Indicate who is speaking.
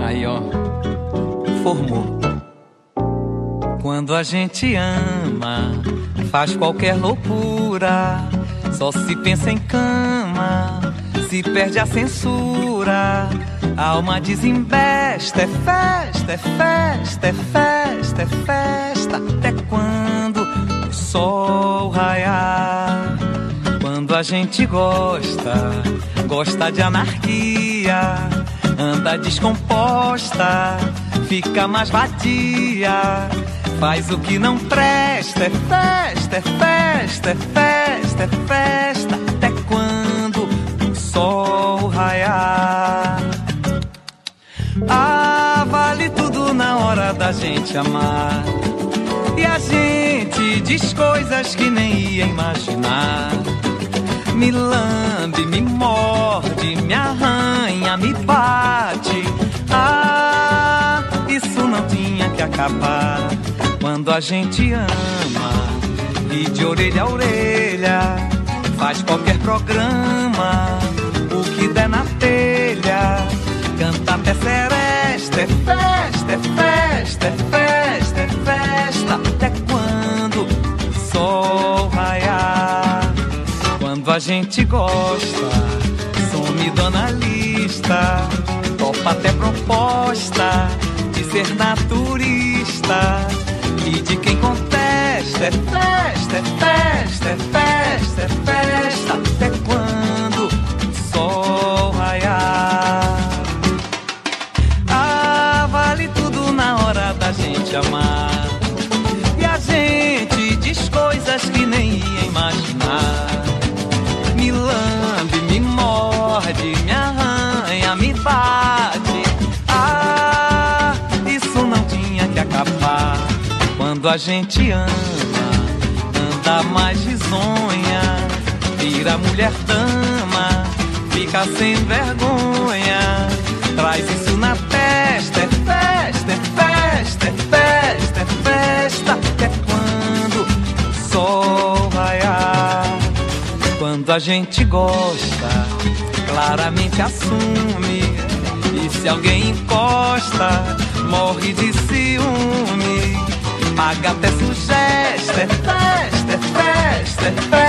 Speaker 1: Aí, ó, formou. Quando a gente ama, faz qualquer loucura, só se pensa em cama, se perde a censura. A alma desembesta, é festa, é festa, é festa, é festa, até quando o sol raiar. Quando a gente gosta, gosta de anarquia, anda descomposta, fica mais vadia, faz o que não presta, é festa, é festa, é festa, é festa, até quando o sol raiar. Ah, vale tudo na hora da gente amar, e a gente diz coisas que nem ia imaginar. Me lambe, me morde, me arranha, me bate. Ah, isso não tinha que acabar. Quando a gente ama, e de orelha a orelha, faz qualquer programa, o que der na telha, canta até seresta, é festa, é festa, é festa, é festa, até quando o sol raiar. Quando a gente gosta, some do analista, topa até proposta de ser naturista, e de quem contesta, é festa, é festa, é festa, é festa, até quando o sol raiar. Ah, vale tudo na hora da gente amar, e a gente diz coisas que nem ia imaginar. Me lambe, me morde, me arranha, me bate. Ah, isso não tinha que acabar. Quando a gente ama, anda mais risonha, vira mulher dama, fica sem vergonha, traz isso na testa, é festa, é festa, é festa, é festa, até quando o sol raiar. Quando a gente gosta, claramente assume, e se alguém encosta, morre de ciúme, paga até sugesta, é festa, é festa, é festa.